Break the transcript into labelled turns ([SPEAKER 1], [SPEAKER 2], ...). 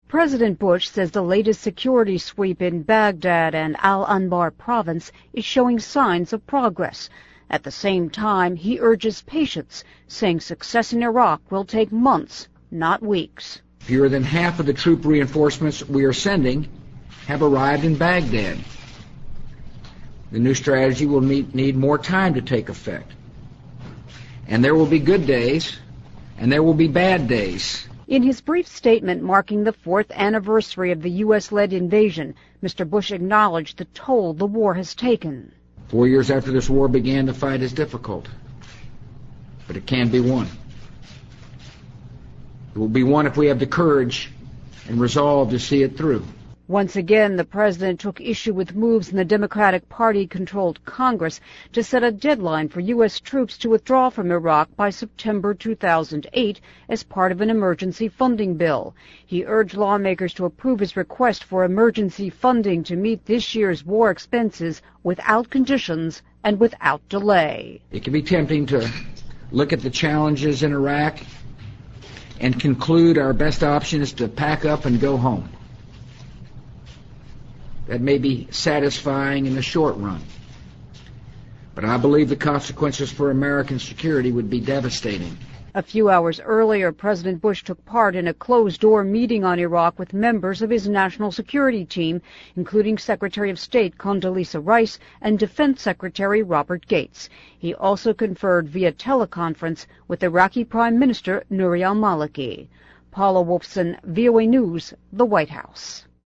[SPEAKER 1] President Bush says the latest security sweep in Baghdad and Al-Anbar province is showing signs of progress. At the same time, he urges patience, saying success in Iraq will take months, not weeks.
[SPEAKER 2] Fewer than half of the troop reinforcements we are sending have arrived in Baghdad. The new strategy will need more time to take effect. And there will be good days, and there will be bad days.
[SPEAKER 1] In his brief statement marking the 4th anniversary of the U.S.-led invasion, Mr. Bush acknowledged the toll the war has taken.
[SPEAKER 2] 4 years after this war began, the fight is difficult, but it can be won. It will be won if we have the courage and resolve to see it through.
[SPEAKER 1] Once again, the president took issue with moves in the Democratic Party-controlled Congress to set a deadline for U.S. troops to withdraw from Iraq by September 2008 as part of an emergency funding bill. He urged lawmakers to approve his request for emergency funding to meet this year's war expenses without conditions and without delay.
[SPEAKER 2] It can be tempting to look at the challenges in Iraq and conclude our best option is to pack up and go home. That may be satisfying in the short run, but I believe the consequences for American security would be devastating.
[SPEAKER 1] A few hours earlier, President Bush took part in a closed-door meeting on Iraq with members of his national security team, including Secretary of State Condoleezza Rice and Defense Secretary Robert Gates. He also conferred via teleconference with Iraqi Prime Minister Nouri al-Maliki. Paula Wolfson, VOA News, the White House.